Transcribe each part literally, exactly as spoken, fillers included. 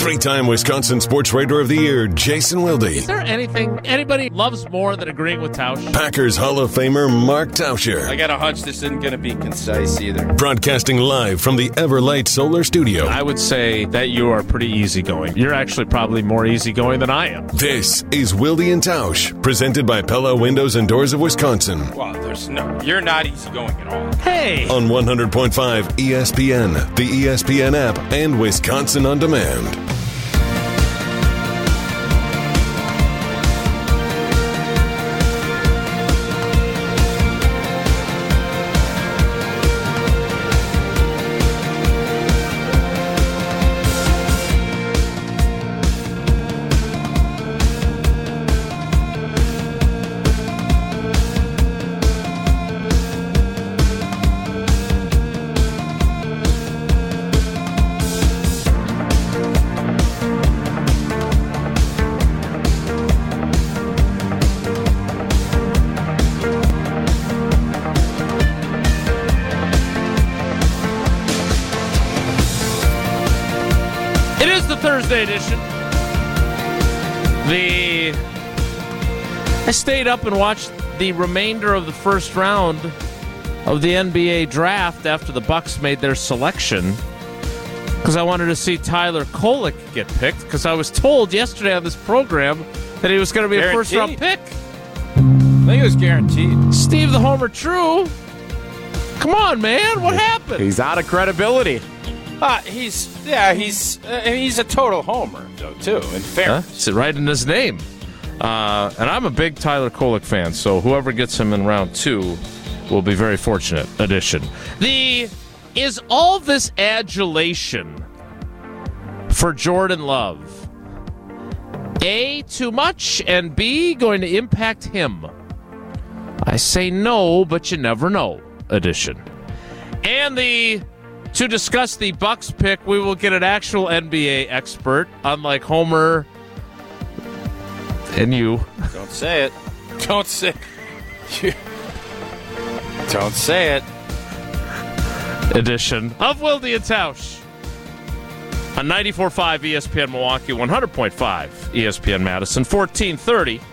Three-time Wisconsin Sports Writer of the Year, Jason Wilde. Is there anything anybody loves more than agreeing with Tausch? Packers Hall of Famer, Mark Tauscher. I got a hunch this isn't going to be concise either. Broadcasting live from the Everlight Solar Studio. I would say that you are pretty easygoing. You're actually probably more easygoing than I am. This is Wilde and Tausch, presented by Pella Windows and Doors of Wisconsin. Well, there's no, you're not easygoing at all. Hey! On one hundred point five E S P N, the E S P N app, and Wisconsin On Demand. Thursday edition. The I stayed up and watched the remainder of the first round of the N B A draft after the Bucks made their selection because I wanted to see Tyler Kolek get picked because I was told yesterday on this program that he was going to be guaranteed. A first-round pick. I think it was guaranteed. Steve the Homer True. Come on, man. What happened? He's out of credibility. Uh, he's yeah, he's uh, he's a total homer though too. In fairness, huh? It's right in his name. Uh, and I'm a big Tyler Kolek fan, so whoever gets him in round two will be very fortunate. Addition. The is all this adulation for Jordan Love A, too much, and B, going to impact him? I say no, but you never know. Addition. And the to discuss the Bucks pick, we will get an actual N B A expert, unlike Homer and you. Don't say it. Don't say it. Don't say it. Edition of Wilde and Tausch on ninety-four point five E S P N Milwaukee, one hundred point five E S P N Madison, fourteen thirty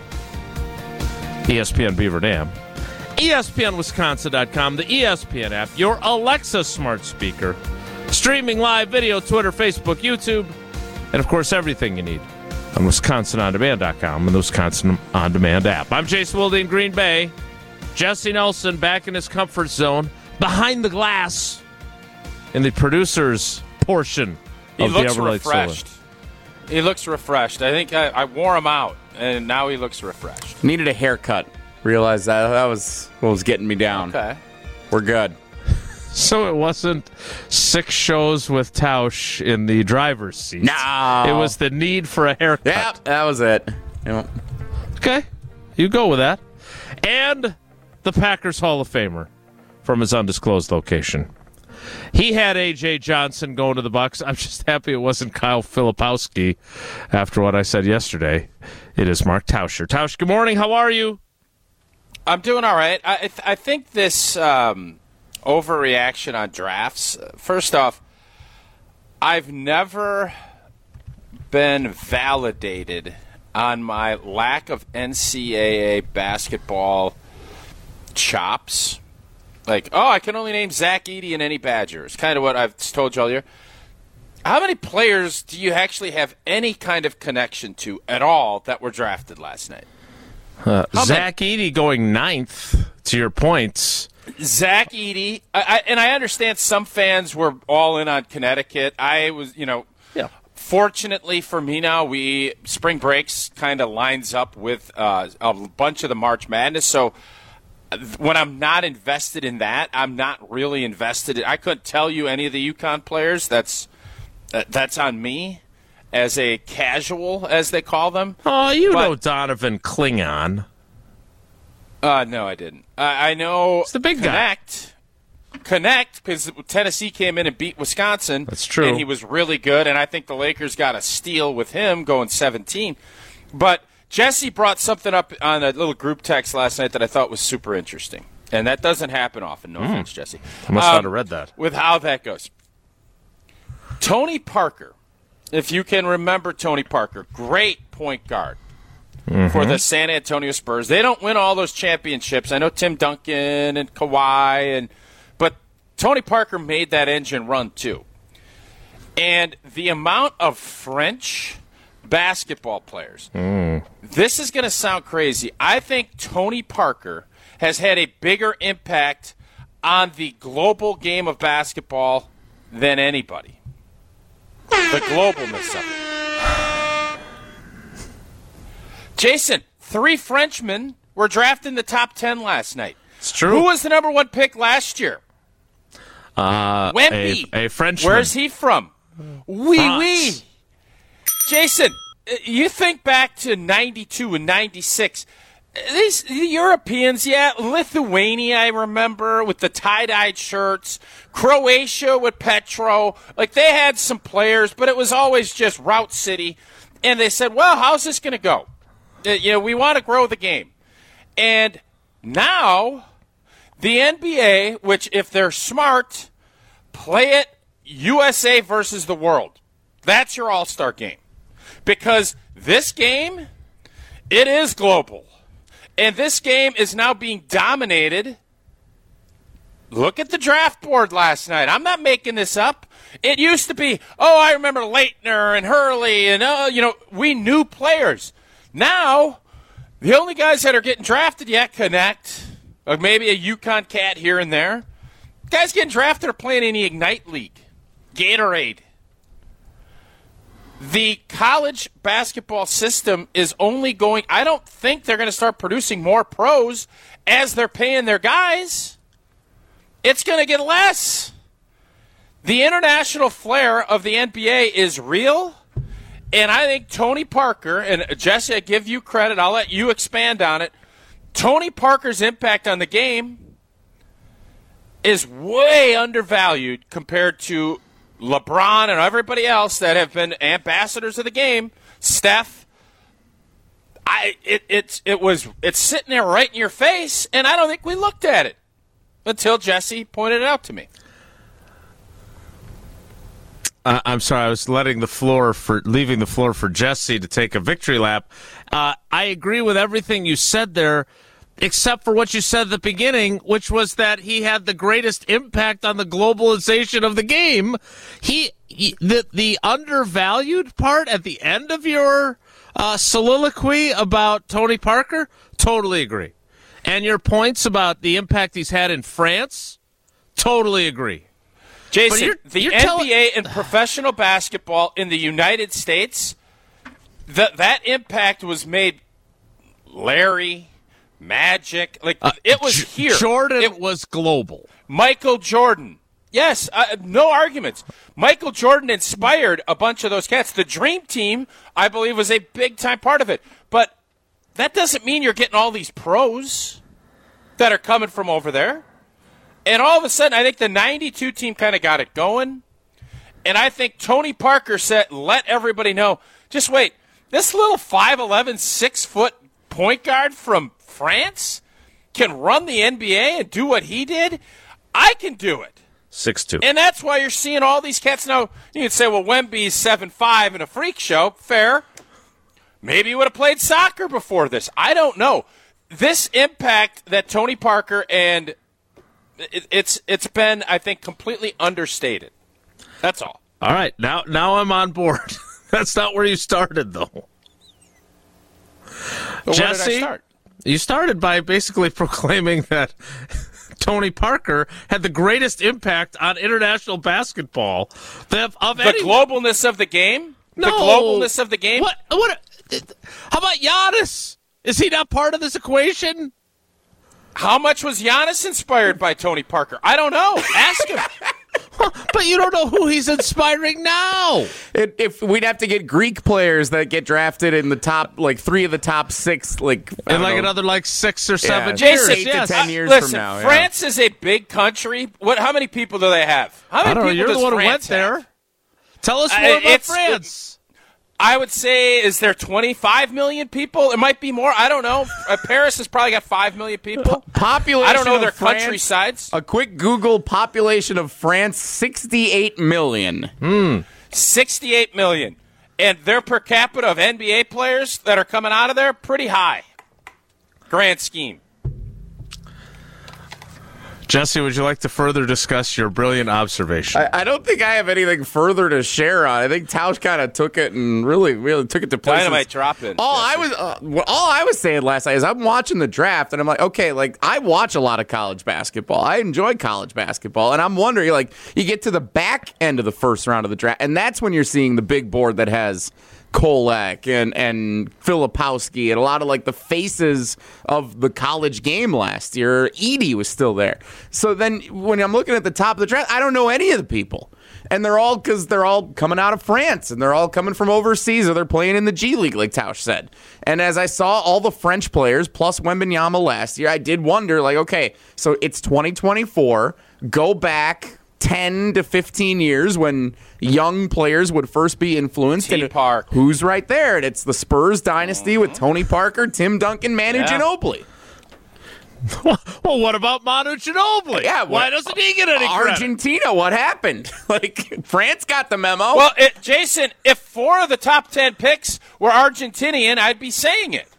E S P N Beaver Dam. E S P N Wisconsin dot com, the E S P N app, your Alexa smart speaker, streaming live video, Twitter, Facebook, YouTube, and, of course, everything you need on Wisconsin On Demand dot com and the Wisconsin On Demand app. I'm Jason Wilde in Green Bay. Jesse Nelson back in his comfort zone, behind the glass in the producer's portion he of the looks Everlight refreshed. Solar. He looks refreshed. I think I, I wore him out, and now he looks refreshed. Needed a haircut. Realized that that was what was getting me down. Okay. We're good. So it wasn't six shows with Tausch in the driver's seat. No. It was the need for a haircut. Yeah, that was it. Yep. Okay. You go with that. And the Packers Hall of Famer from his undisclosed location. He had A J Johnson going to the Bucs. I'm just happy it wasn't Kyle Filipowski after what I said yesterday. It is Mark Tauscher. Tausch, good morning. How are you? I'm doing all right. I th- I think this um, overreaction on drafts, uh, first off, I've never been validated on my lack of N C double A basketball chops. Like, oh, I can only name Zach Edey and any Badgers. Kind of what I've told you all year. How many players do you actually have any kind of connection to at all that were drafted last night? Uh, Zach Edey going ninth, to your points. Zach Edey, I, I, and I understand some fans were all in on Connecticut. I was, you know, yeah. Fortunately for me now, we spring breaks kind of lines up with uh, a bunch of the March Madness. So when I'm not invested in that, I'm not really invested in. I couldn't tell you any of the UConn players. That's uh, that's on me. As a casual, as they call them. Oh, you but, know Donovan Klingon. Uh, no, I didn't. Uh, I know it's the big Connect, guy. Connect, because Tennessee came in and beat Wisconsin. That's true. And he was really good, and I think the Lakers got a steal with him going seventeen. But Jesse brought something up on a little group text last night that I thought was super interesting. And that doesn't happen often. No mm. offense, Jesse. I must um, not have read that. With how that goes. Tony Parker if you can remember Tony Parker, great point guard mm-hmm. for the San Antonio Spurs. They don't win all those championships. I know Tim Duncan and Kawhi, and but Tony Parker made that engine run too. And the amount of French basketball players, mm. this is going to sound crazy. I think Tony Parker has had a bigger impact on the global game of basketball than anybody. The globalness of it. Jason, three Frenchmen were drafted in the top ten last night. It's true. Who was the number one pick last year? Uh, Wemby. A, a Frenchman. Where's he from? Wee France. wee. Jason, you think back to ninety-two and ninety-six. These the Europeans, yeah, Lithuania, I remember, with the tie-dyed shirts. Croatia with Petro. Like, they had some players, but it was always just Route City. And they said, well, how's this going to go? Uh, you know, we want to grow the game. And now the N B A, which if they're smart, play it U S A versus the world. That's your all-star game. Because this game, it is global. And this game is now being dominated. Look at the draft board last night. I'm not making this up. It used to be, oh, I remember Leitner and Hurley, and, oh, you know, we knew players. Now, the only guys that are getting drafted yet connect, or maybe a UConn cat here and there. Guys getting drafted are playing in the Ignite League, Gatorade. The college basketball system is only going – I don't think they're going to start producing more pros as they're paying their guys. It's going to get less. The international flair of the N B A is real, and I think Tony Parker – and Jesse, I give you credit. I'll let you expand on it. Tony Parker's impact on the game is way undervalued compared to – LeBron and everybody else that have been ambassadors of the game, Steph, I it it it was it's sitting there right in your face, and I don't think we looked at it until Jesse pointed it out to me. Uh, I'm sorry, I was letting the floor for leaving the floor for Jesse to take a victory lap. Uh, I agree with everything you said there, except for what you said at the beginning, which was that he had the greatest impact on the globalization of the game. He, he the the undervalued part at the end of your uh, soliloquy about Tony Parker, totally agree. And your points about the impact he's had in France, totally agree. Jason, you're, the you're N B A telling- and professional basketball in the United States, the, that impact was made Larry, Magic, like uh, it was J- here. Jordan it was global. Michael Jordan. Yes, uh, no arguments. Michael Jordan inspired a bunch of those cats. The Dream Team, I believe, was a big-time part of it. But that doesn't mean you're getting all these pros that are coming from over there. And all of a sudden, I think the ninety-two team kind of got it going. And I think Tony Parker said, let everybody know, just wait, this little five eleven, six-foot point guard from France can run the N B A and do what he did? I can do it. six two. And that's why you're seeing all these cats now. You can say, well, Wemby's seven five and a freak show. Fair. Maybe he would have played soccer before this. I don't know. This impact that Tony Parker and it, it's it's been, I think, completely understated. That's all. All right. Now, now I'm on board. That's not where you started, though. But Jesse, where did I start? You started by basically proclaiming that Tony Parker had the greatest impact on international basketball of, of The any. globalness of the game? No. The globalness of the game? What? What? How about Giannis? Is he not part of this equation? How much was Giannis inspired by Tony Parker? I don't know. Ask him. But you don't know who he's inspiring now. It, if we'd have to get Greek players that get drafted in the top, like three of the top six, like I In don't like know. another like six or seven Yeah. years. Jason, eight yes. to ten Uh, years listen, from now. yeah. France is a big country. What? How many people do they have? How many I don't know. people You're does the one who went France have? there. Tell us Uh, more about it's- France. I would say, is there twenty-five million people? It might be more. I don't know. Uh, Paris has probably got five million people. Population I don't know of their France, countrysides. A quick Google: population of France, sixty-eight million. sixty-eight million dollars. And their per capita of N B A players that are coming out of there, pretty high. Grand scheme. Jesse, would you like to further discuss your brilliant observation? I, I don't think I have anything further to share on. I think Tausch kind of took it and really, really took it to places. Dynamite drop in. All I was, uh, all I was saying last night is I'm watching the draft and I'm like, okay, like I watch a lot of college basketball. I enjoy college basketball, and I'm wondering, like, you get to the back end of the first round of the draft, and that's when you're seeing the big board that has Kolek and and Filipowski and a lot of like the faces of the college game last year. Edey was still there. So then when I'm looking at the top of the draft, I don't know any of the people. And they're all because they're all coming out of France and they're all coming from overseas or they're playing in the G League, like Tausch said. And as I saw all the French players plus Wembanyama last year, I did wonder, like, okay, so it's twenty twenty-four. Go back ten to fifteen years when young players would first be influenced. T. And Park. Who's right there? And it's the Spurs dynasty Mm-hmm. with Tony Parker, Tim Duncan, Manu Yeah. Ginobili. Well, what about Manu Ginobili? Yeah, Why what- doesn't he get any credit? Argentina, what happened? Like, France got the memo. Well, it, Jason, if four of the top ten picks were Argentinian, I'd be saying it.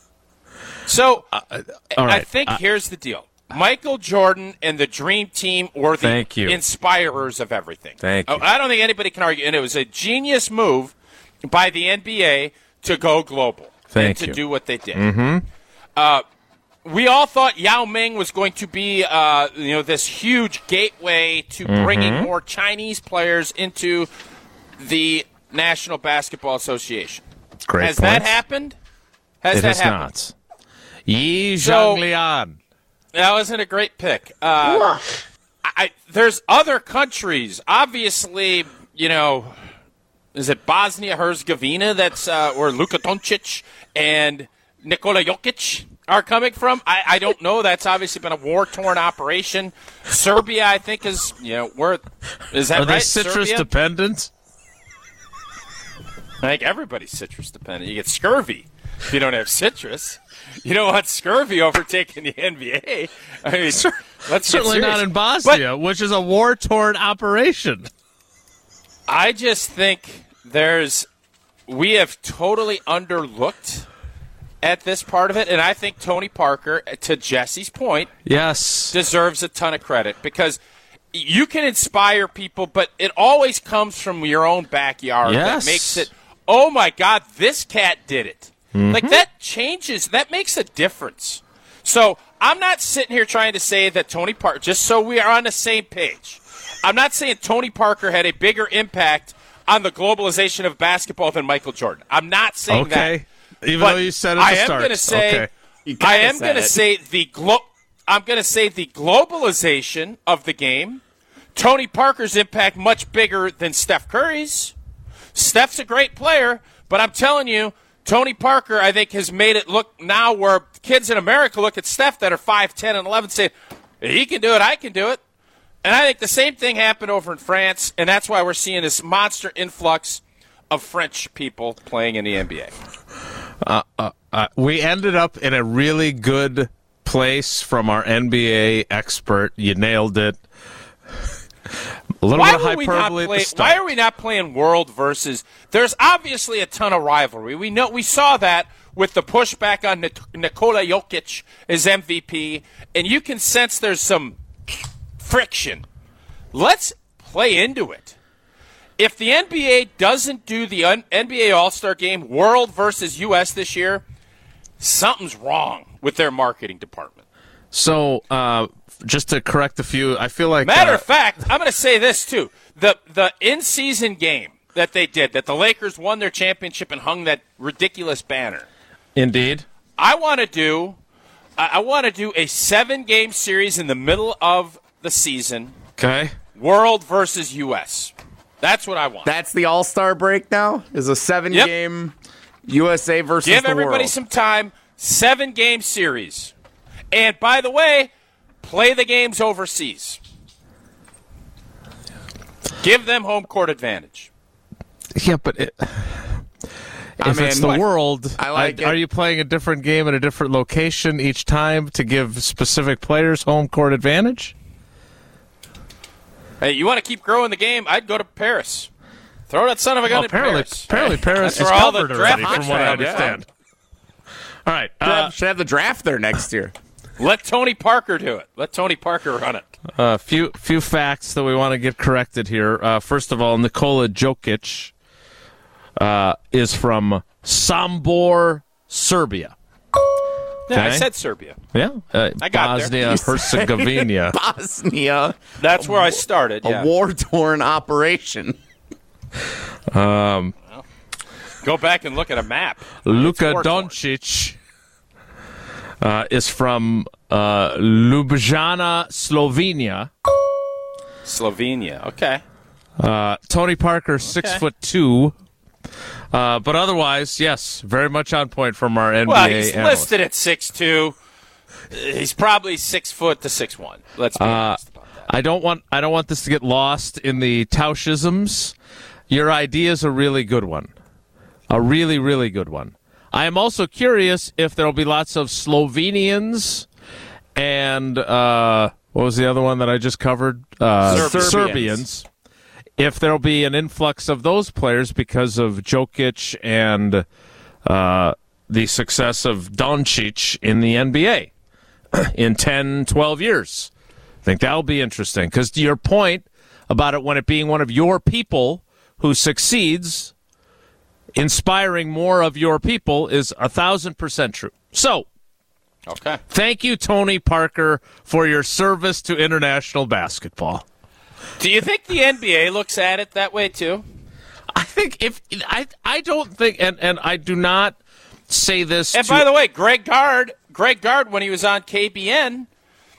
So, all I right. think Uh, here's the deal. Michael Jordan and the Dream Team were the Thank you. inspirers of everything. Thank you. I don't think anybody can argue. And it was a genius move by the N B A to go global Thank and to you. do what they did. Mm-hmm. Uh, we all thought Yao Ming was going to be, uh, you know, this huge gateway to Mm-hmm. bringing more Chinese players into the National Basketball Association. Great has point. that happened? Has It that has happened? not. Yi So- Zhanglian. That wasn't a great pick. Uh, I, there's other countries. Obviously, you know, is it Bosnia-Herzegovina that's uh, where Luka Doncic and Nikola Jokic are coming from? I, I don't know. That's obviously been a war-torn operation. Serbia, I think, is, you know, where is that Are they right? citrus Serbia? dependent? I think everybody's citrus dependent. You get scurvy if you don't have citrus. You don't want scurvy overtaking the N B A. I mean, let's get Certainly not serious. in Bosnia, which is a war-torn operation. I just think there's we have totally underlooked at this part of it, and I think Tony Parker, to Jesse's point, Yes. deserves a ton of credit because you can inspire people, but it always comes from your own backyard. Yes. That makes it, oh my God, this cat did it. Like that changes, that makes a difference. So I'm not sitting here trying to say that Tony Parker, just so we are on the same page, I'm not saying Tony Parker had a bigger impact on the globalization of basketball than Michael Jordan. I'm not saying Okay. that. Even But though you said at the I am start. going to say, Okay. You I kinda am said going to it. say the glo- I'm going to say the globalization of the game. Tony Parker's impact much bigger than Steph Curry's. Steph's a great player, but I'm telling you, Tony Parker, I think, has made it look now where kids in America look at Steph that are five, ten, and eleven saying, he can do it, I can do it. And I think the same thing happened over in France, and that's why we're seeing this monster influx of French people playing in the N B A. Uh, we ended up in a really good place from our N B A expert. You nailed it. A little Why bit of were we not hyperbole at play, the start. Why are we not playing World versus? There's obviously a ton of rivalry. We know we saw that with the pushback on Nik- Nikola Jokic as M V P, and you can sense there's some friction. Let's play into it. If the N B A doesn't do the N B A All-Star Game, World versus U S this year, something's wrong with their marketing department. So, uh, just to correct a few, I feel like Matter uh, of fact, I'm going to say this too: the the in-season game that they did, that the Lakers won their championship and hung that ridiculous banner. indeed. I want to do, I I want to do a seven-game series in the middle of the season, Okay. World versus U S. That's what I want. That's the All-Star break now? Is a seven-game U S A versus Give the everybody world. some time. Seven-game series, and by the way, play the games overseas. Give them home court advantage. Yeah, but it, if mean, it's the what? world, I like are it. you playing a different game at a different location each time to give specific players home court advantage? Hey, you want to keep growing the game? I'd go to Paris. Throw that son of a gun Well, at apparently, Paris. apparently Paris That's is where all the covered draft already, picks from what I are, yeah. understand. All right. Should Uh, have, should have the draft there next year. Let Tony Parker do it. Let Tony Parker run it. A uh, few few facts that we want to get corrected here. Uh, first of all, Nikola Jokic uh, is from Sombor, Serbia. Yeah, I Okay. said Serbia. Yeah, uh, I got there. Bosnia Herzegovina. Bosnia, That's where I started. a Yeah. war-torn operation. Um, Go back and look at a map. Luka war-torn. Doncic uh, is from uh, Ljubljana, Slovenia. Slovenia. Okay. Uh, Tony Parker, six Okay. foot two. Uh, but otherwise, yes, very much on point from our N B A Well, he's analyst. listed at six two. He's probably six foot to six one. Let's be Uh, honest about that. I don't want I don't want this to get lost in the Taushisms. Your idea is a really good one, a really really good one. I am also curious if there will be lots of Slovenians and uh, what was the other one that I just covered? Uh, Serbians. Serbians. If there will be an influx of those players because of Jokic and uh, the success of Doncic in the N B A in ten, twelve years. I think that'll be interesting. Because to your point about it, when it being one of your people who succeeds, inspiring more of your people is a thousand percent true. So, Okay. thank you, Tony Parker, for your service to international basketball. Do you think the N B A looks at it that way too? I think if I I don't think and, and I do not say this And to, by the way, Greg Gard, Greg Gard, when he was on K B N,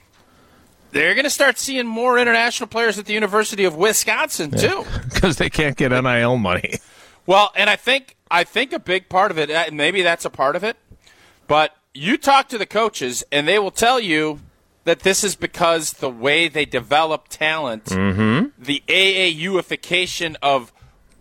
they're going to start seeing more international players at the University of Wisconsin too. because they can't get N I L money. Well, and I think I think a big part of it, and maybe that's a part of it, but you talk to the coaches, and they will tell you that this is because the way they develop talent, Mm-hmm. the A A U-ification of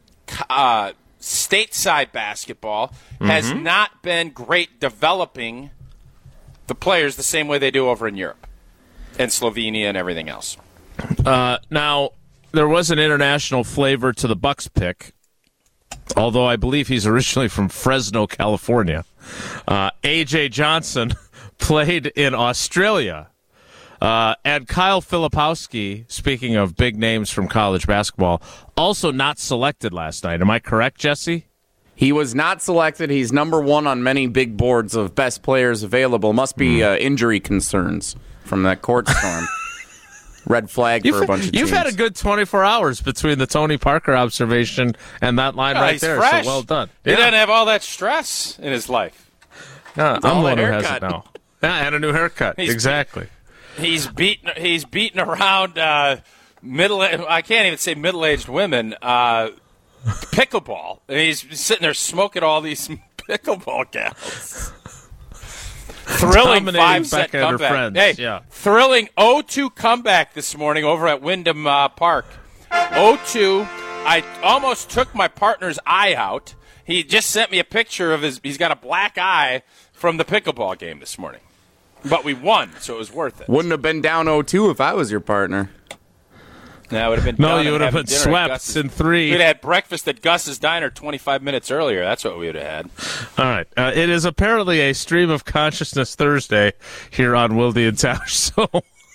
uh, stateside basketball has Mm-hmm. not been great developing the players the same way they do over in Europe and Slovenia and everything else. Uh, now, there was an international flavor to the Bucks pick, although I believe he's originally from Fresno, California. Uh, A J Johnson played in Australia. Uh, and Kyle Filipowski, speaking of big names from college basketball, also not selected last night. Am I correct, Jesse? He was not selected. He's number one on many big boards of best players available. Must be uh, injury concerns from that court storm. Red flag for You've, a bunch of you've teams. had a good twenty-four hours between the Tony Parker observation and that line Yeah, right he's there. fresh. So well done. He Yeah. doesn't have all that stress in his life. Yeah, I'm all the one that who has it haircut. now. Yeah, and a new haircut. He's- exactly. He's beating. He's beating around uh, middle. I can't even say middle-aged women. Uh, pickleball. And he's sitting there smoking all these pickleball gals. Thrilling Dominating five-set Becca and her comeback. friends, Hey, yeah. thrilling oh two comeback this morning over at Wyndham uh, Park. oh two. I almost took my partner's eye out. He just sent me a picture of his. He's got a black eye from the pickleball game this morning. But we won, so it was worth it. Wouldn't have been down oh two if I was your partner. No, would have been No, done you and would have having been dinner at swept Gus's. in three. We'd have had breakfast at Gus's Diner twenty-five minutes earlier. That's what we would have had. All right. Uh, it is apparently a stream of consciousness Thursday here on Wilde and Tausch. So,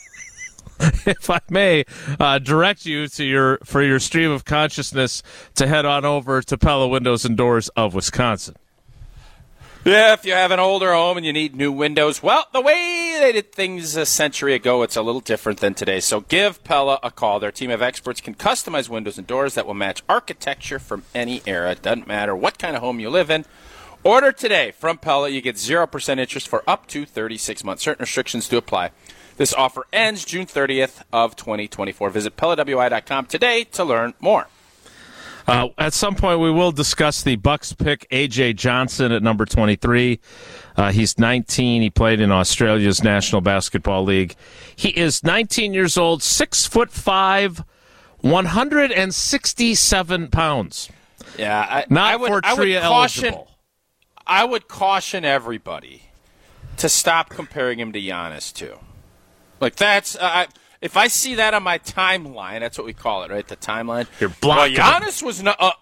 if I may uh, direct you to your for your stream of consciousness to head on over to Pella Windows and Doors of Wisconsin. Yeah, if you have an older home and you need new windows, well, the way they did things a century ago, it's a little different than today. So give Pella a call. Their team of experts can customize windows and doors that will match architecture from any era. It doesn't matter what kind of home you live in. Order today from Pella. You get zero percent interest for up to thirty-six months. Certain restrictions do apply. This offer ends June thirtieth of twenty twenty-four. Visit Pella W I dot com today to learn more. Uh, at some point, we will discuss the Bucks pick, A J Johnson at number twenty-three. Uh, he's nineteen. He played in Australia's National Basketball League. He is nineteen years old, six foot five, one hundred sixty-seven pounds. Yeah, I, Not I would, for I would Tria caution, eligible. I would caution everybody to stop comparing him to Giannis too. Like that's uh, I, if I see that on my timeline, that's what we call it, right? The timeline. You're blocking Well, Giannis was not. Uh,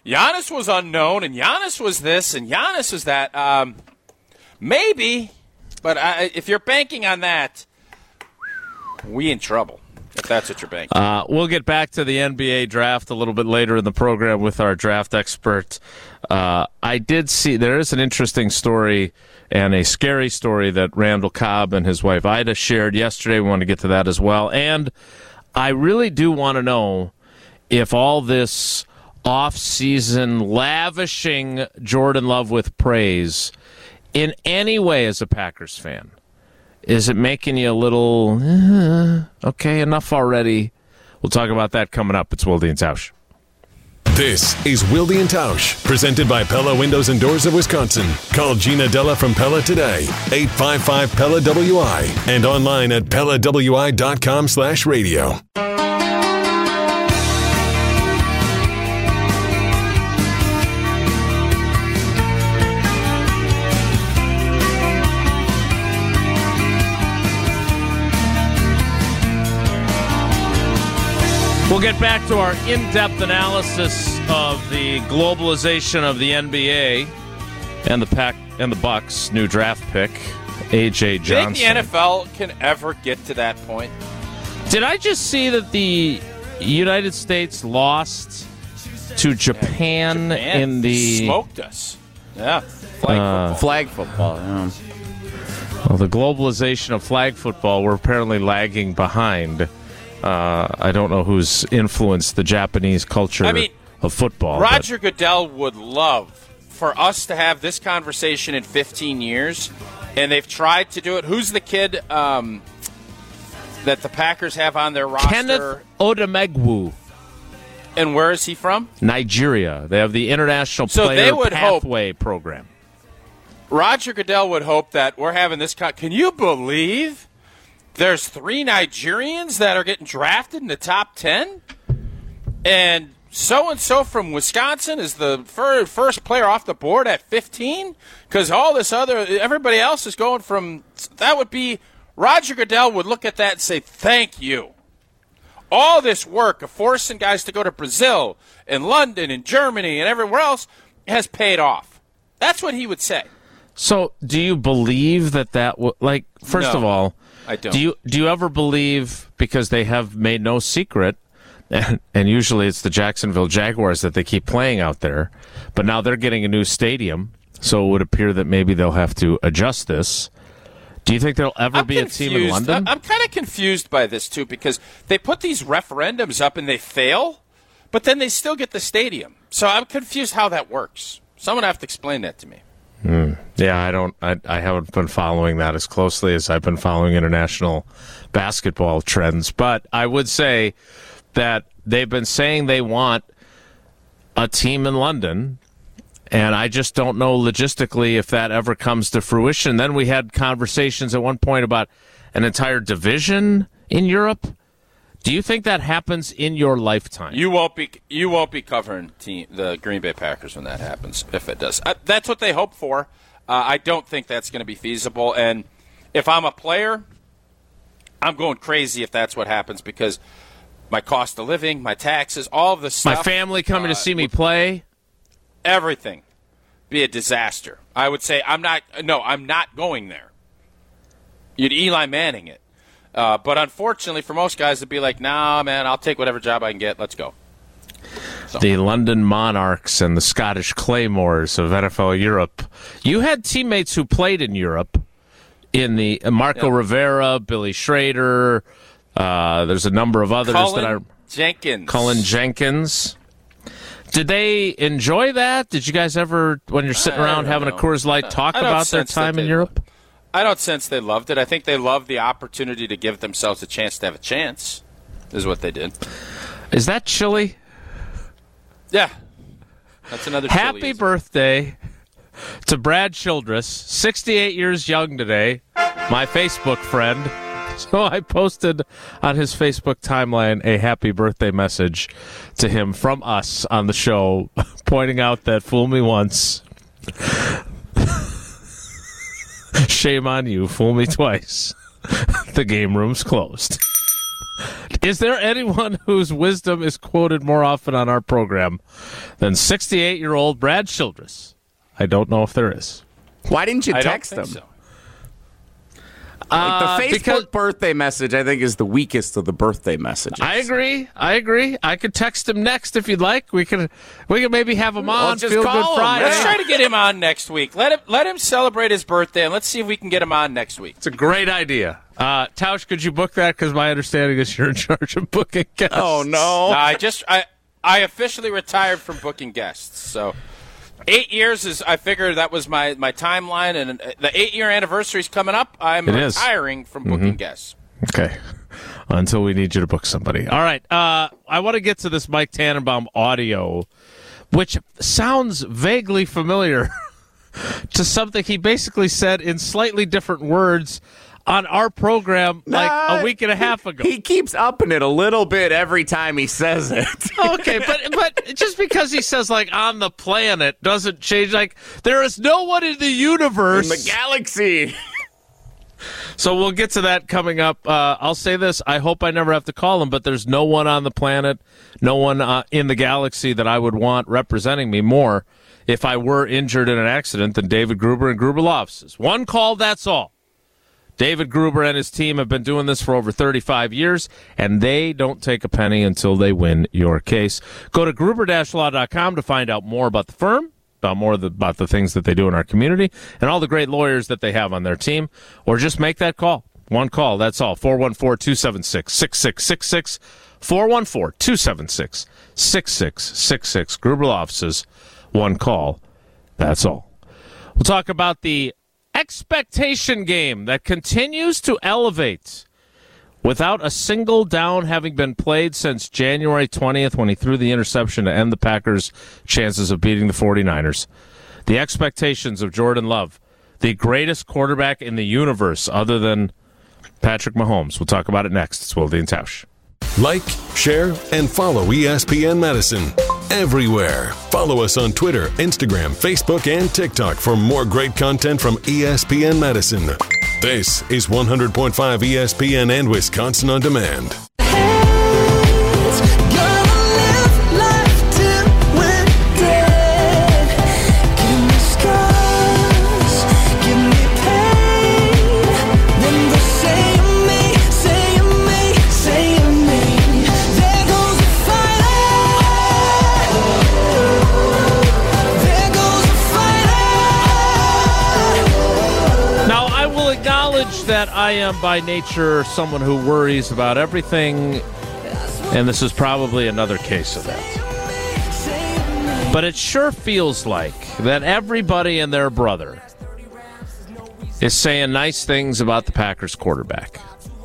Giannis was unknown, and Giannis was this, and Giannis was that. Um, maybe, but I, if you're banking on that, we in trouble. If that's what you're banking. Uh, we'll get back to the N B A draft a little bit later in the program with our draft expert. Uh, I did see there is an interesting story and a scary story that Randall Cobb and his wife Ida shared yesterday. We want to get to that as well. And I really do want to know if all this off-season lavishing Jordan Love with praise in any way as a Packers fan, is it making you a little, eh, okay, enough already? We'll talk about that coming up. It's Wilde and Tausch. This is Wilde and Tausch, presented by Pella Windows and Doors of Wisconsin. Call Gina Della from Pella today, eight five five P E L L A W I, and online at Pella W I dot com slash radio. We'll get back to our in-depth analysis of the globalization of the N B A and the Pac and the Bucks' new draft pick, A J Johnson. Do you think the N F L can ever get to that point? Did I just see that the United States lost to Japan, yeah, Japan in the smoked us? Yeah, flag uh, football. Flag football. Yeah. Well, the globalization of flag football, we're apparently lagging behind. Uh, I don't know who's influenced the Japanese culture I mean, of football. Roger Goodell would love for us to have this conversation in fifteen years, and they've tried to do it. Who's the kid um, that the Packers have on their roster? Kenneth Odumegwu. And where is he from? Nigeria. They have the International So Player they would Pathway program. Roger Goodell would hope that we're having this. Con- Can you believe there's three Nigerians that are getting drafted in the top ten? And so-and-so from Wisconsin is the fir- first player off the board at fifteen? Because all this other, everybody else is going from, that would be, Roger Goodell would look at that and say, thank you. All this work of forcing guys to go to Brazil and London and Germany and everywhere else has paid off. That's what he would say. So, do you believe that that w- like first No, of all, I don't. Do you do you ever believe, because they have made no secret, and, and usually it's the Jacksonville Jaguars that they keep playing out there, but now they're getting a new stadium, so it would appear that maybe they'll have to adjust this. Do you think there'll ever I'm be confused. a team in London? I'm kind of confused by this too, because they put these referendums up and they fail, but then they still get the stadium. So I'm confused how that works. Someone have to explain that to me. Hmm. Yeah, I don't. I, I haven't been following that as closely as I've been following international basketball trends. But I would say that they've been saying they want a team in London, and I just don't know logistically if that ever comes to fruition. Then we had conversations at one point about an entire division in Europe. Do you think that happens in your lifetime? You won't be. You won't be covering team, the Green Bay Packers when that happens. If it does, uh, that's what they hope for. Uh, I don't think that's going to be feasible. And if I'm a player, I'm going crazy if that's what happens, because my cost of living, my taxes, all of the stuff. My family coming uh, to see me play. Everything be a disaster. I would say I'm not. No, I'm not going there. You'd Eli Manning it. Uh, but unfortunately, for most guys, it'd be like, nah, man, I'll take whatever job I can get. Let's go. So. The London Monarchs and the Scottish Claymores of N F L Europe. You had teammates who played in Europe, in the uh, Marco yeah. Rivera, Billy Schrader. Uh, there's a number of others Cullen that are Jenkins. Cullen Jenkins. Did they enjoy that? Did you guys ever, when you're sitting around having know. a Coors Light, talk I don't about their sense that time in they- Europe? I don't sense they loved it. I think they loved the opportunity to give themselves a chance to have a chance, is what they did. Is that chilly? Yeah. That's another Happy chili, birthday to Brad Childress, sixty-eight years young today, my Facebook friend. So I posted on his Facebook timeline a happy birthday message to him from us on the show, pointing out that fool me once, shame on you, fool me twice. The game room's closed. Is there anyone whose wisdom is quoted more often on our program than sixty-eight-year-old Brad Childress? I don't know if there is. Why didn't you I text don't him? think so. Like the Uh, Facebook because- birthday message, I think, is the weakest of the birthday messages. I agree. I agree. I could text him next if you'd like. We could we could maybe have him on. just Feel call Good him. Friday. Let's try to get him on next week. Let him let him celebrate his birthday, and let's see if we can get him on next week. It's a great idea. Uh, Tausch, could you book that? Because my understanding is you're in charge of booking guests. Oh, no. No, I just I I officially retired from booking guests. So eight years is I figured that was my, my timeline, and the eight year anniversary is coming up. I'm It is. retiring from booking guests. Okay. Until we need you to book somebody. All right. Uh, I want to get to this Mike Tannenbaum audio, which sounds vaguely familiar to something he basically said in slightly different words on our program like Nah, a week and a half ago. He keeps upping it a little bit every time he says it. Okay, but but just because he says like on the planet doesn't change. Like there is no one in the universe, In the galaxy. So we'll get to that coming up. Uh, I'll say this: I hope I never have to call him, but there's no one on the planet, no one uh, in the galaxy that I would want representing me more if I were injured in an accident than David Gruber and Gruber Law Offices. One call, that's all. David Gruber and his team have been doing this for over thirty-five years, and they don't take a penny until they win your case. Go to gruber dash law dot com to find out more about the firm, about more of the, about the things that they do in our community, and all the great lawyers that they have on their team, or just make that call. One call, that's all. four one four, two seven six, six six six six, four one four, two seven six, six six six six. Gruber Law Offices, one call, that's all. We'll talk about the expectation game that continues to elevate without a single down having been played since January twentieth when he threw the interception to end the Packers' chances of beating the 49ers. The expectations of Jordan Love, the greatest quarterback in the universe other than Patrick Mahomes. We'll talk about it next. It's Wilde and Tausch. Like, share, and follow E S P N Madison everywhere. Follow us on Twitter, Instagram, Facebook, and TikTok for more great content from E S P N Madison. This is one hundred point five E S P N and Wisconsin On Demand. That I am by nature someone who worries about everything, and this is probably another case of that. But it sure feels like that everybody and their brother is saying nice things about the Packers quarterback.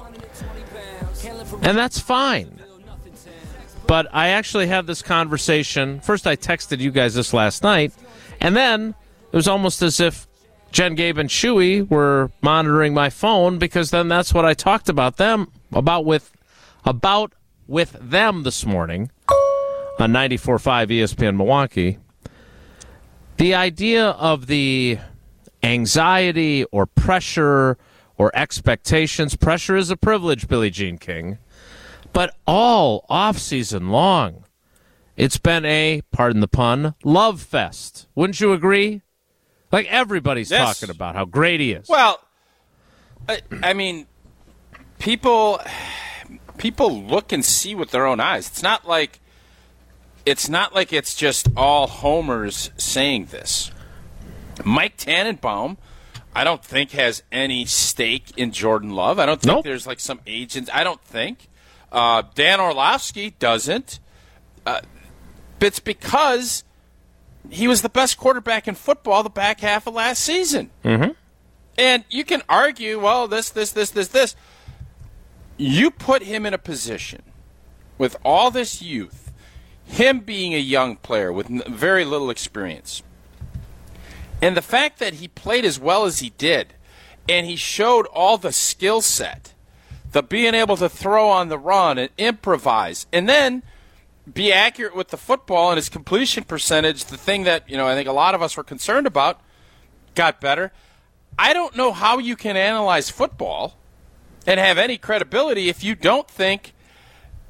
And that's fine. But I actually had this conversation. First, I texted you guys this last night, and then it was almost as if Jen, Gabe, and Chewy were monitoring my phone because then that's what I talked about them about with about with them this morning on ninety-four point five E S P N Milwaukee. The idea of the anxiety or pressure or expectations. Pressure is a privilege, Billie Jean King. But all offseason long, it's been a, pardon the pun, love fest. Wouldn't you agree? Like, everybody's Yes. talking about how great he is. Well, I, I mean, people people look and see with their own eyes. It's not like it's not like it's just all homers saying this. Mike Tannenbaum, I don't think has any stake in Jordan Love. I don't think Nope. there's like some agents. I don't think uh, Dan Orlovsky doesn't. Uh, it's because he was the best quarterback in football the back half of last season. Mm-hmm. And you can argue, well, this, this, this, this, this. You put him in a position with all this youth, him being a young player with n- very little experience, and the fact that he played as well as he did, and he showed all the skill set, the being able to throw on the run and improvise, and then be accurate with the football and his completion percentage, the thing that, you know, I think a lot of us were concerned about, got better. I don't know how you can analyze football and have any credibility if you don't think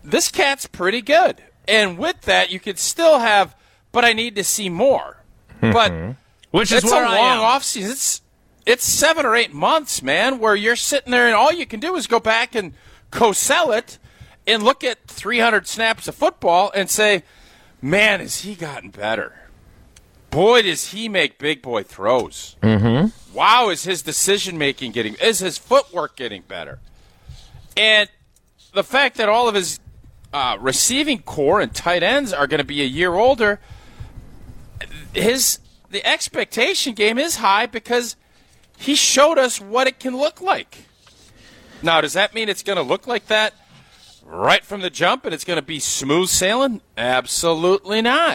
this cat's pretty good. And with that, you could still have, but I need to see more. But Which is it's where a I long am. offseason. It's, it's seven or eight months, man, where you're sitting there and all you can do is go back and co-sell it and look at three hundred snaps of football and say, man, has he gotten better. Boy, does he make big boy throws. Mm-hmm. Wow, is his decision-making getting, is his footwork getting better? And the fact that all of his uh, receiving core and tight ends are going to be a year older, his the expectation game is high because he showed us what it can look like. Now, does that mean it's going to look like that right from the jump and it's going to be smooth sailing? Absolutely not.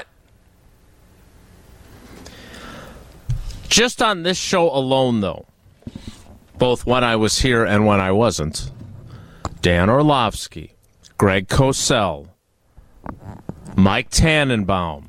Just on this show alone, though, both when I was here and when I wasn't, Dan Orlovsky, Greg Cosell, Mike Tannenbaum,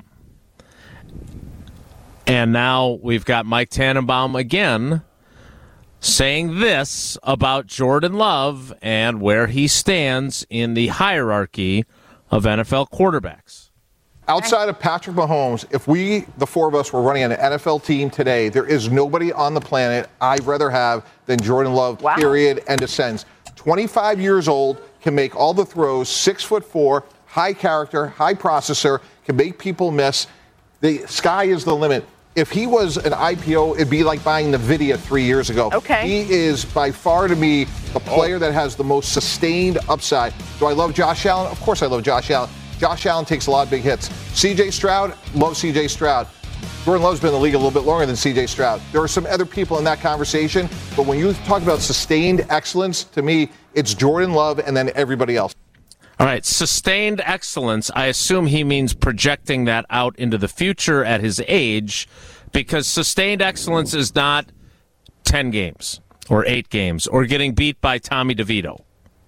and now we've got Mike Tannenbaum again saying this about Jordan Love and where he stands in the hierarchy of N F L quarterbacks. Outside of Patrick Mahomes, if we, the four of us, were running an N F L team today, there is nobody on the planet I'd rather have than Jordan Love, Wow. period, end of sentence. twenty-five years old, can make all the throws, six foot four, high character, high processor, can make people miss. The sky is the limit. If he was an I P O, it'd be like buying NVIDIA three years ago. Okay. He is by far, to me, the player that has the most sustained upside. Do I love Josh Allen? Of course I love Josh Allen. Josh Allen takes a lot of big hits. C J Stroud, love C J Stroud. Jordan Love's been in the league a little bit longer than C J Stroud. There are some other people in that conversation, but when you talk about sustained excellence, to me, it's Jordan Love and then everybody else. All right, sustained excellence, I assume he means projecting that out into the future at his age, because sustained excellence is not ten games or eight games or getting beat by Tommy DeVito.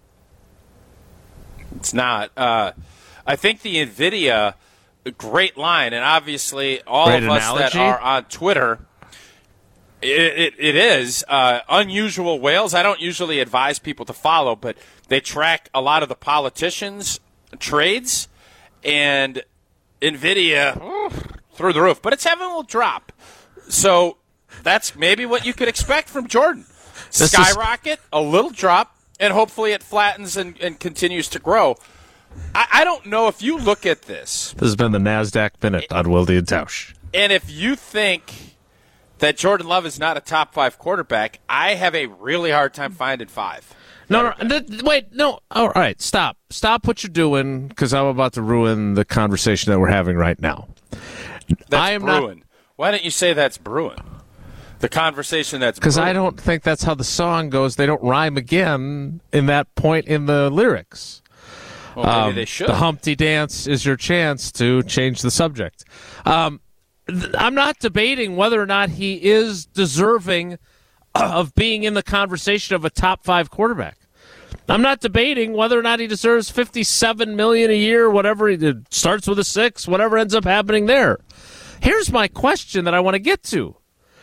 It's not. Uh, I think the NVIDIA, a great line, and obviously all Great of us analogy. that are on Twitter, it, it, it is. Uh, unusual whales, I don't usually advise people to follow, but they track a lot of the politicians' trades, and NVIDIA, ooh, through the roof. But it's having a little drop. So that's maybe what you could expect from Jordan. This Skyrocket, is- a little drop, and hopefully it flattens and, and continues to grow. I, I don't know if you look at this. This has been the NASDAQ Minute on Wilde and Tausch. And if you think that Jordan Love is not a top five quarterback, I have a really hard time finding five. No, no, th- wait, no. All right, stop. Stop what you're doing, because I'm about to ruin the conversation that we're having right now. That's I am brewing. not, Why don't you say that's brewing? The conversation that's because brewing. I don't think that's how the song goes. They don't rhyme again in that point in the lyrics. Well, maybe Um, they should. The Humpty Dance is your chance to change the subject. Um, th- I'm not debating whether or not he is deserving of being in the conversation of a top five quarterback. I'm not debating whether or not he deserves fifty-seven million dollars a year, whatever he did, starts with a six, whatever ends up happening there. Here's my question that I want to get to.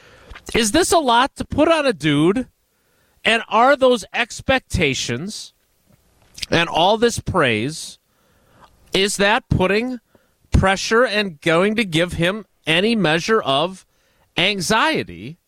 Is this a lot to put on a dude? And are those expectations and all this praise, is that putting pressure and going to give him any measure of anxiety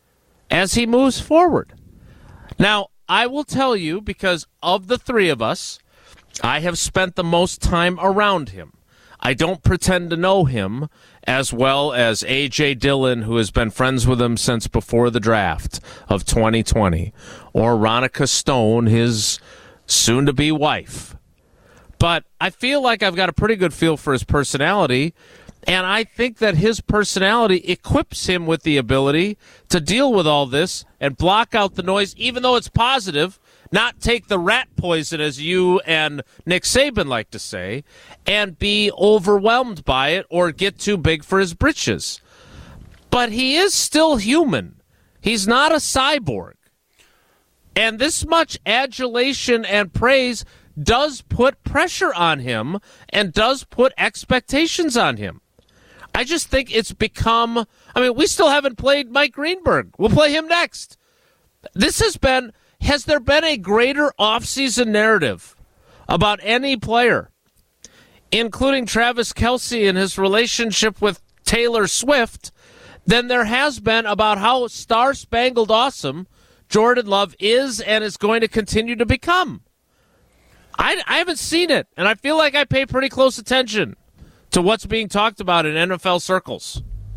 as he moves forward? Now, I will tell you, because of the three of us, I have spent the most time around him. I don't pretend to know him as well as A J. Dillon, who has been friends with him since before the draft of twenty twenty, or Ronica Stone, his soon-to-be wife. But I feel like I've got a pretty good feel for his personality, and I think that his personality equips him with the ability to deal with all this and block out the noise, even though it's positive, not take the rat poison, as you and Nick Saban like to say, and be overwhelmed by it or get too big for his britches. But he is still human. He's not a cyborg. And this much adulation and praise does put pressure on him and does put expectations on him. I just think it's become, I mean, we still haven't played Mike Greenberg. We'll play him next. This has been, has there been a greater offseason narrative about any player, including Travis Kelce and his relationship with Taylor Swift, than there has been about how star-spangled awesome Jordan Love is and is going to continue to become. I, I haven't seen it, and I feel like I pay pretty close attention to what's being talked about in N F L circles.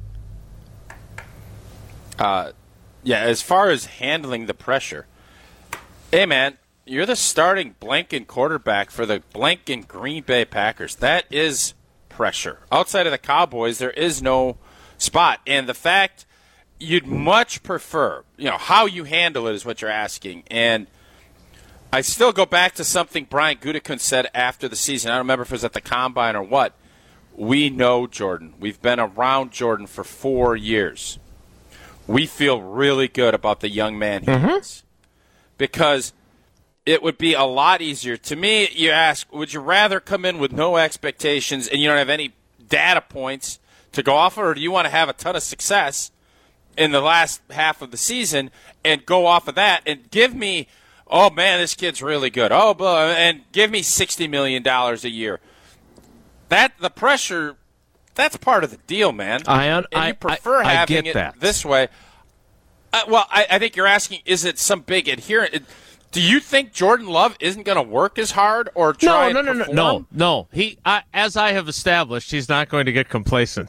Uh, yeah, as far as handling the pressure, hey, man, you're the starting blanking quarterback for the blanking Green Bay Packers. That is pressure. Outside of the Cowboys, there is no spot. And the fact you'd much prefer, you know, how you handle it is what you're asking. And I still go back to something Brian Gutekunst said after the season. I don't remember if it was at the Combine or what. We know Jordan. We've been around Jordan for four years. We feel really good about the young man he mm-hmm. is. Because it would be a lot easier. To me, you ask, would you rather come in with no expectations and you don't have any data points to go off of, or do you want to have a ton of success in the last half of the season and go off of that and give me, oh, man, this kid's really good. Oh, blah, and give me sixty million dollars a year. That the pressure, that's part of the deal, man. I un- and I, you prefer I, I having get it that. this way. Uh, well, I, I think you're asking, is it some big adherent? It, do you think Jordan Love isn't going to work as hard or try no, no, and no, perform? no, no, no. He, I, as I have established, he's not going to get complacent.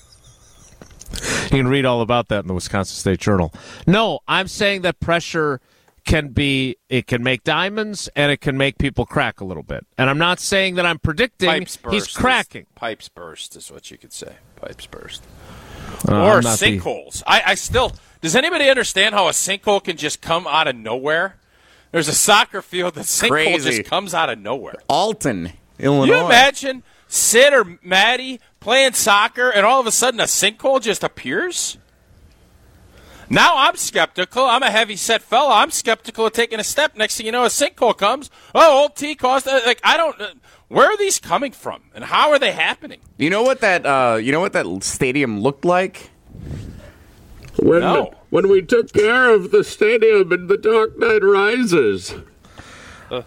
You can read all about that in the Wisconsin State Journal. No, I'm saying that pressure can be, it can make diamonds and it can make people crack a little bit. And I'm not saying that I'm predicting Pipes burst he's cracking. Is, pipes burst is what you could say. Pipes burst. Uh, or I'm not sinkholes. The... I, I still, does anybody understand how a sinkhole can just come out of nowhere? There's a soccer field that sinkhole Crazy. just comes out of nowhere. Alton, Illinois. You imagine Sid or Maddie playing soccer and all of a sudden a sinkhole just appears? Now I'm skeptical. I'm a heavy-set fella. I'm skeptical of taking a step. Next thing you know, a sinkhole comes. Oh, old T cost. Like I don't. Where are these coming from, and how are they happening? You know what that? Uh, you know what that stadium looked like? When no. when we took care of the stadium in The Dark Knight Rises. Uh.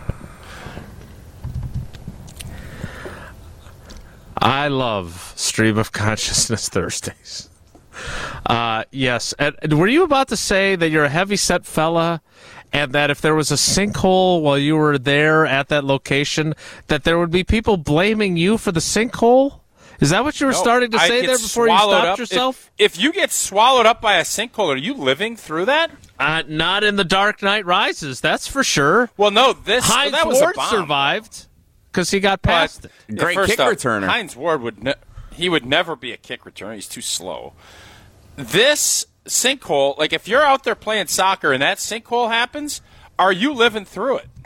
I love Stream of Consciousness Thursdays. Uh, yes. And were you about to say that you're a heavy-set fella and that if there was a sinkhole while you were there at that location, that there would be people blaming you for the sinkhole? Is that what you were no, starting to I say there before you stopped up. yourself? If, if you get swallowed up by a sinkhole, are you living through that? Uh, not in The Dark Knight Rises, that's for sure. Well, no, this Hines well, that was Ward a bomb. survived because he got past but, it. Great First kick off, returner. Hines Ward would ne- he would never be a kick returner. He's too slow. This sinkhole, like if you're out there playing soccer and that sinkhole happens, are you living through it?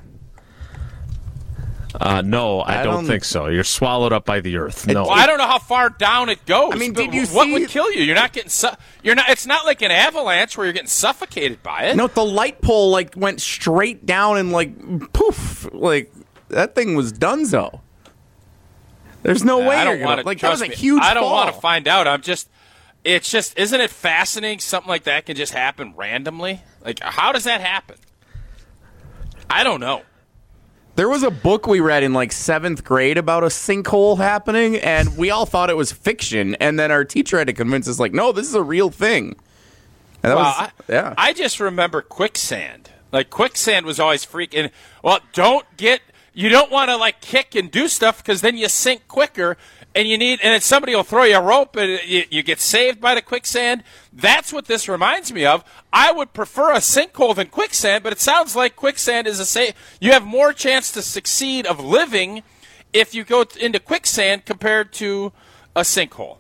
Uh, no, I, I don't, don't think so. You're swallowed up by the earth. No, Well, I don't know how far down it goes. I mean, did you what see- would kill you? You're not getting. Su- you're not. It's not like an avalanche where you're getting suffocated by it. No, the light pole like went straight down and like poof, like that thing was donezo. There's no way I you're don't gonna want to. like that was a me, huge. I don't fall. want to find out. I'm just. It's just. Isn't it fascinating? Something like that can just happen randomly. Like, how does that happen? I don't know. There was a book we read in like seventh grade about a sinkhole happening, and we all thought it was fiction. And then our teacher had to convince us, like, no, this is a real thing. And that Well, was, I, yeah. I just remember quicksand. Like quicksand was always freaking. Well, don't get. You don't want to like kick and do stuff because then you sink quicker, and you need. And then somebody will throw you a rope, and you, you get saved by the quicksand. That's what this reminds me of. I would prefer a sinkhole than quicksand, but it sounds like quicksand is a safe. You have more chance to succeed of living if you go into quicksand compared to a sinkhole.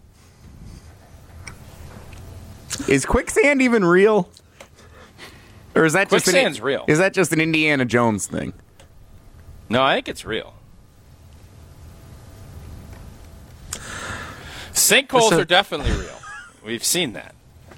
Is quicksand even real? Or is that just Quicksand's an, real. Is that just an Indiana Jones thing? No, I think it's real. Sinkholes So- are definitely real. We've seen that.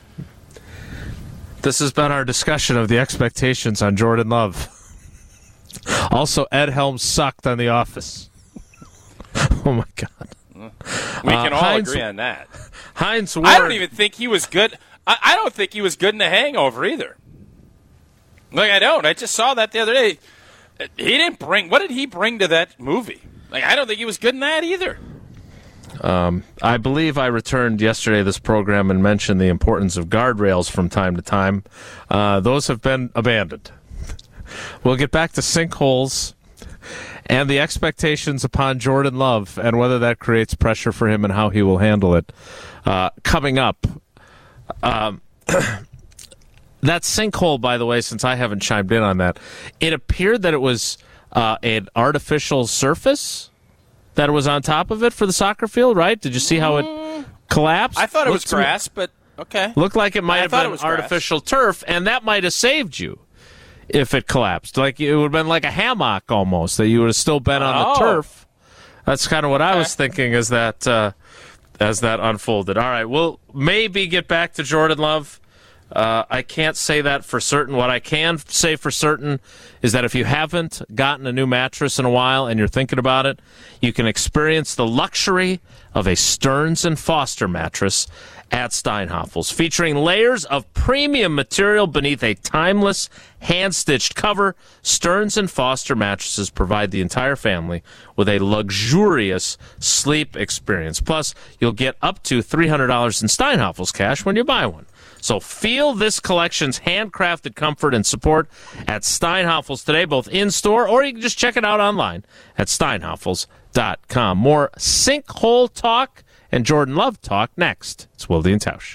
This has been our discussion of the expectations on Jordan Love. Also, Ed Helms sucked on The Office. Oh, my God. We Uh, can all Heinz- agree on that. Heinz Ward. I don't even think he was good. I, I don't think he was good in The Hangover either. Like, I don't. I just saw that the other day. he didn't bring. What did he bring to that movie? Like, I don't think he was good in that either. Um, I believe I returned yesterday to this program and mentioned the importance of guardrails from time to time. Uh, those have been abandoned. We'll get back to sinkholes and the expectations upon Jordan Love and whether that creates pressure for him and how he will handle it. Uh, coming up, um, that sinkhole, by the way, since I haven't chimed in on that, it appeared that it was uh, an artificial surface that was on top of it for the soccer field, right? Did you see how it collapsed? I thought it was Looked to- grass, but okay. Looked like it might I have thought it been was grass. artificial turf, and that might have saved you if it collapsed. Like it would have been like a hammock almost, that you would have still been on Oh. the turf. That's kind of what I Okay. was thinking as that uh, as that unfolded. All right, we'll maybe get back to Jordan Love. Uh, I can't say that for certain. What I can say for certain is that if you haven't gotten a new mattress in a while and you're thinking about it, you can experience the luxury of a Stearns and Foster mattress at Steinhafels, featuring layers of premium material beneath a timeless hand-stitched cover. Stearns and Foster mattresses provide the entire family with a luxurious sleep experience. Plus, you'll get up to three hundred dollars in Steinhafels cash when you buy one. So feel this collection's handcrafted comfort and support at Steinhafels today, both in-store, or you can just check it out online at steinhafels dot com. More sinkhole talk and Jordan Love talk next. It's Wilde and Tausch.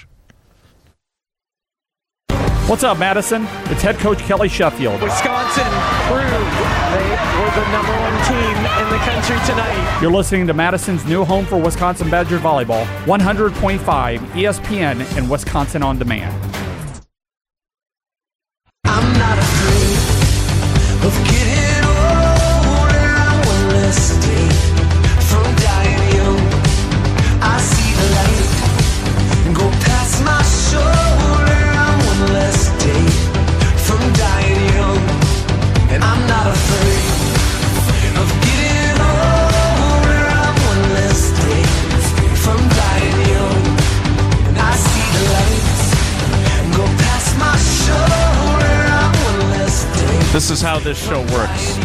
What's up, Madison? It's head coach Kelly Sheffield. Wisconsin proved they were the number one team in the country tonight. You're listening to Madison's new home for Wisconsin Badgers volleyball, one hundred point five E S P N and Wisconsin On Demand. I'm not afraid of getting older. I want less day from dying young. I see the light and go past my shoulder. I want less day from dying young, and I'm not afraid of getting older. I want less day from dying young, and I see the lights and go past my shoulder. I want less day. This is how this show works.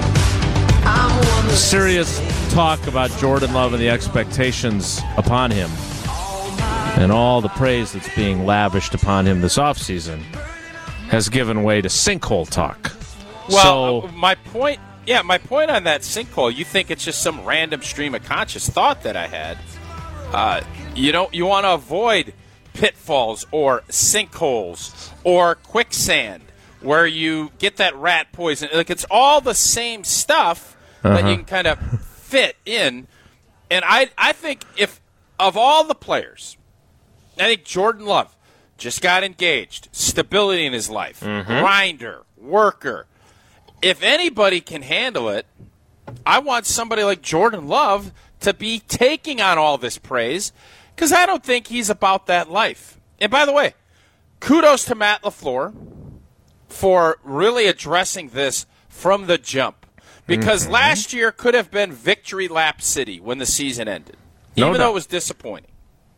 Serious talk about Jordan Love and the expectations upon him and all the praise that's being lavished upon him this offseason has given way to sinkhole talk. Well, so, uh, my point, yeah, my point on that sinkhole, you think it's just some random stream of conscious thought that I had. Uh, you don't, you want to avoid pitfalls or sinkholes or quicksand where you get that rat poison. Like, it's all the same stuff Uh-huh. that you can kind of fit in. And I, I think if of all the players, I think Jordan Love just got engaged, stability in his life, grinder, worker. If anybody can handle it, I want somebody like Jordan Love to be taking on all this praise because I don't think he's about that life. And by the way, kudos to Matt LaFleur for really addressing this from the jump because mm-hmm. last year could have been victory lap city when the season ended, no even doubt. though it was disappointing.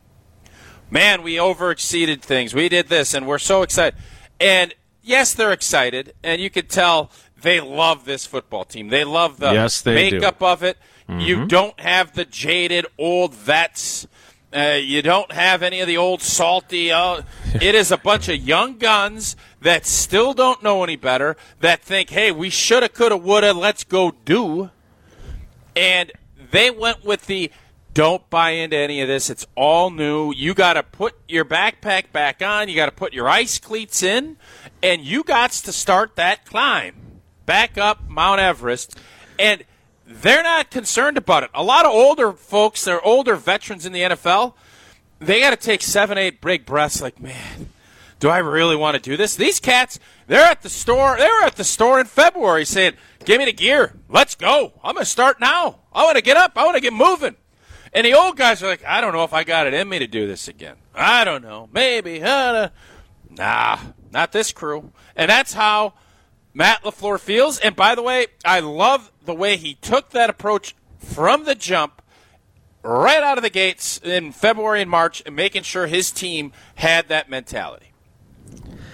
Man, we overexceeded things. We did this, and we're so excited. And, yes, they're excited, and you could tell they love this football team. They love the yes, they makeup do. of it. Mm-hmm. You don't have the jaded old vets. Uh, you don't have any of the old salty. Uh, it is a bunch of young guns that still don't know any better, that think, hey, we shoulda, coulda, woulda, let's go do. And they went with the don't buy into any of this. It's all new. You got to put your backpack back on. You got to put your ice cleats in, and you got to start that climb back up Mount Everest. And they're not concerned about it. A lot of older folks, they're older veterans in the N F L, they got to take seven, eight big breaths like, man, do I really want to do this? These cats, they're at the store. They were at the store in February saying, give me the gear. Let's go. I'm going to start now. I want to get up. I want to get moving. And the old guys are like, I don't know if I got it in me to do this again. I don't know. Maybe. Uh, nah, not this crew. And that's how Matt LaFleur feels. And by the way, I love the way he took that approach from the jump right out of the gates in February and March and making sure his team had that mentality.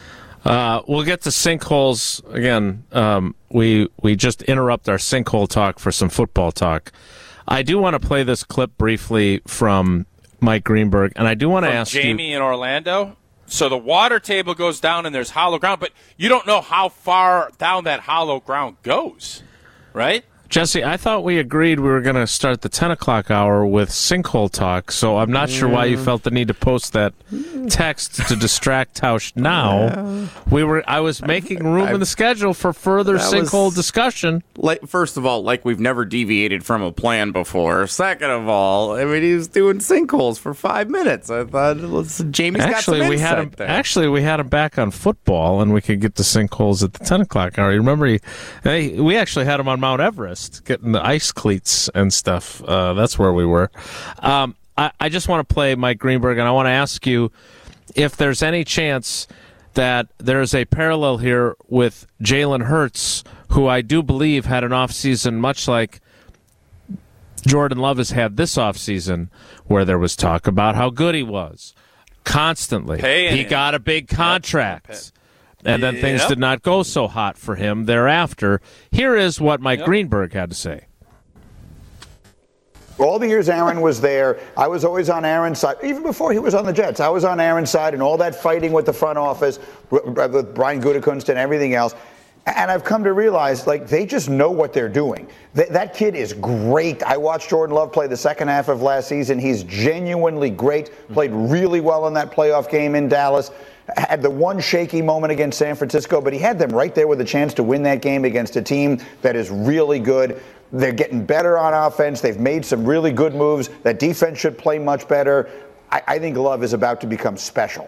Uh, we'll get to sinkholes again. Um, we we just interrupt our sinkhole talk for some football talk. I do want to play this clip briefly from Mike Greenberg, and I do want to ask Jamie you, in Orlando. So the water table goes down and there's hollow ground, but you don't know how far down that hollow ground goes, right? Jesse, I thought we agreed we were going to start the ten o'clock hour with sinkhole talk, so I'm not sure why you felt the need to post that text to distract Tausch now. Yeah. We were. I was making room I, in the schedule for further sinkhole was, discussion. Like, first of all, like we've never deviated from a plan before. Second of all, I mean, he was doing sinkholes for five minutes. I thought, let's, Jamie's actually, got some we had him. there. Actually, we had him back on football, and we could get to sinkholes at the ten o'clock hour. You remember, he, he, we actually had him on Mount Everest, getting the ice cleats and stuff. Uh, that's where we were. Um, I, I just want to play Mike Greenberg, and I want to ask you if there's any chance that there's a parallel here with Jalen Hurts, who I do believe had an offseason much like Jordan Love has had this offseason, where there was talk about how good he was constantly. Paying he him. got a big contract. Yep. And then things Yep. did not go so hot for him thereafter. Here is what Mike Yep. Greenberg had to say. All the years Aaron was there, I was always on Aaron's side. Even before he was on the Jets, I was on Aaron's side and all that fighting with the front office, with Brian Gutekunst and everything else. And I've come to realize, like, they just know what they're doing. Th- that kid is great. I watched Jordan Love play the second half of last season. He's genuinely great. Played really well in that playoff game in Dallas. Had the one shaky moment against San Francisco, but he had them right there with a chance to win that game against a team that is really good. They're getting better on offense. They've made some really good moves. That defense should play much better. I, I think Love is about to become special.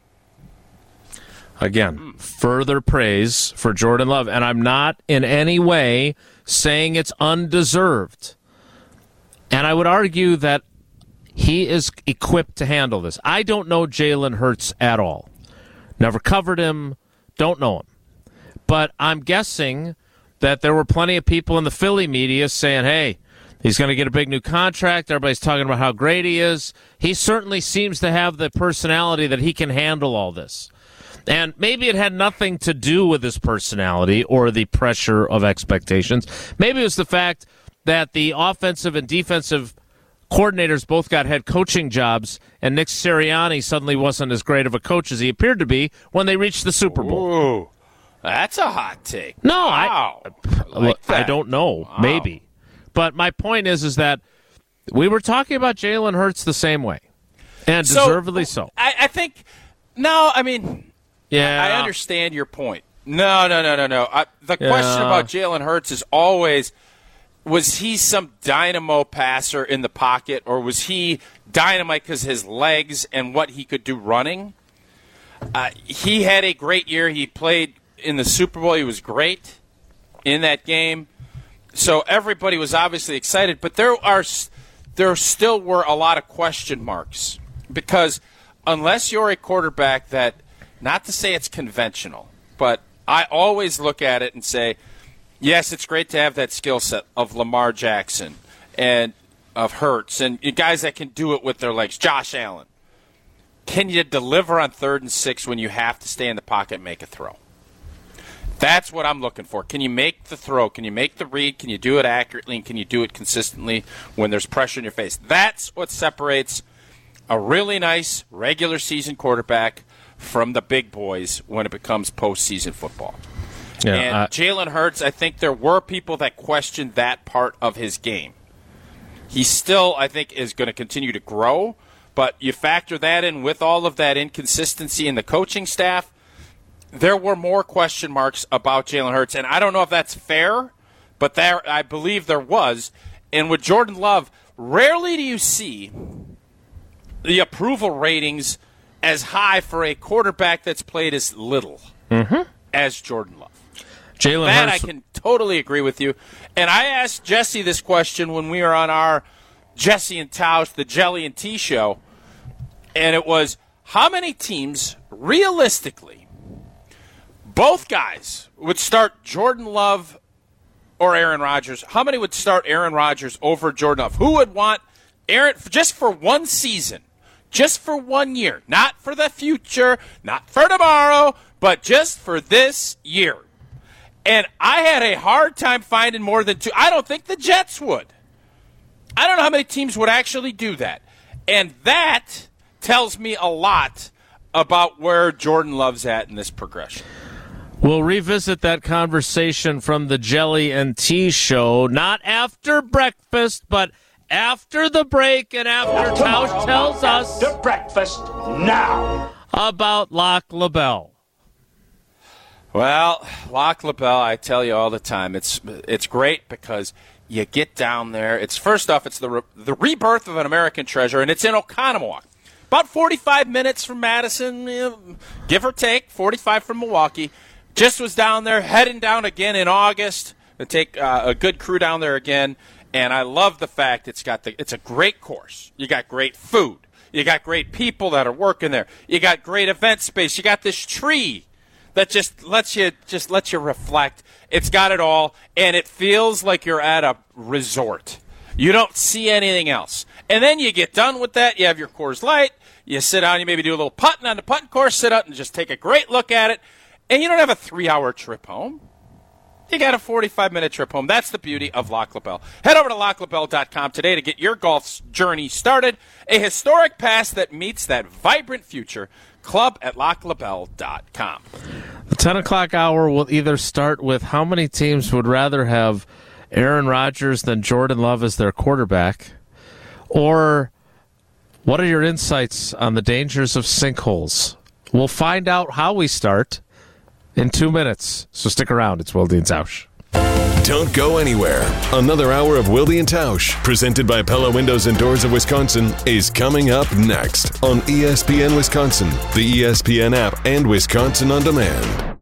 Again, further praise for Jordan Love. And I'm not in any way saying it's undeserved. And I would argue that he is equipped to handle this. I don't know Jalen Hurts at all. Never covered him. Don't know him. But I'm guessing that there were plenty of people in the Philly media saying, hey, he's going to get a big new contract. Everybody's talking about how great he is. He certainly seems to have the personality that he can handle all this. And maybe it had nothing to do with his personality or the pressure of expectations. Maybe it was the fact that the offensive and defensive coordinators both got head coaching jobs, and Nick Sirianni suddenly wasn't as great of a coach as he appeared to be when they reached the Super Bowl. Ooh, that's a hot take. No, wow. I, I, like I that. don't know. Wow. Maybe. But my point is, is that we were talking about Jalen Hurts the same way, and So, deservedly so. I, I think, no, I mean, Yeah, I, I understand your point. No, no, no, no, no. I, the Yeah. question about Jalen Hurts is always, was he some dynamo passer in the pocket, or was he dynamite because his legs and what he could do running? Uh, he had a great year. He played in the Super Bowl. He was great in that game. So everybody was obviously excited, but there are there still were a lot of question marks because unless you're a quarterback that, not to say it's conventional, but I always look at it and say, yes, it's great to have that skill set of Lamar Jackson and of Hurts and guys that can do it with their legs. Josh Allen. Can you deliver on third and six when you have to stay in the pocket and make a throw? That's what I'm looking for. Can you make the throw? Can you make the read? Can you do it accurately? And can you do it consistently when there's pressure in your face? That's what separates a really nice regular season quarterback from the big boys when it becomes postseason football. Yeah, and uh, Jalen Hurts, I think there were people that questioned that part of his game. He still, I think, is going to continue to grow, but you factor that in with all of that inconsistency in the coaching staff, there were more question marks about Jalen Hurts, and I don't know if that's fair, but there, I believe there was. And with Jordan Love, rarely do you see the approval ratings as high for a quarterback that's played as little mm-hmm. as Jordan Love. Jalen That Hurts. I can totally agree with you. And I asked Jesse this question when we were on our Jesse and Tausch, the Jelly and Tea show, and it was, how many teams, realistically, both guys would start Jordan Love or Aaron Rodgers? How many would start Aaron Rodgers over Jordan Love? Who would want Aaron, just for one season, just for one year, not for the future, not for tomorrow, but just for this year. And I had a hard time finding more than two. I don't think the Jets would. I don't know how many teams would actually do that. And that tells me a lot about where Jordan Love's at in this progression. We'll revisit that conversation from the Jelly and Tea show, not after breakfast, but after the break and after Tausch tells us to breakfast now about Lac La Belle. Well, Lac La Belle, I tell you all the time, it's it's great because you get down there. It's first off, it's the re- the rebirth of an American treasure, and it's in Oconomowoc. About forty-five minutes from Madison, you know, give or take, forty-five from Milwaukee. Just was down there, heading down again in August to take uh, a good crew down there again. And I love the fact it's got the it's a great course. You got great food. You got great people that are working there. You got great event space. You got this tree that just lets you just lets you reflect. It's got it all, and it feels like you're at a resort. You don't see anything else. And then you get done with that. You have your Coors Light. You sit down. You maybe do a little putting on the putting course. Sit out and just take a great look at it. And you don't have a three-hour trip home. You got a forty-five minute trip home. That's the beauty of Lac La Belle. Head over to lac la belle dot com today to get your golf journey started. A historic past that meets that vibrant future. Club at lac la belle dot com. The ten o'clock hour will either start with how many teams would rather have Aaron Rodgers than Jordan Love as their quarterback, or what are your insights on the dangers of sinkholes? We'll find out how we start in two minutes, so stick around. It's Wilde and Tausch. Don't go anywhere. Another hour of Wilde and Tausch, presented by Pella Windows and Doors of Wisconsin, is coming up next on E S P N Wisconsin, the E S P N app, and Wisconsin On Demand.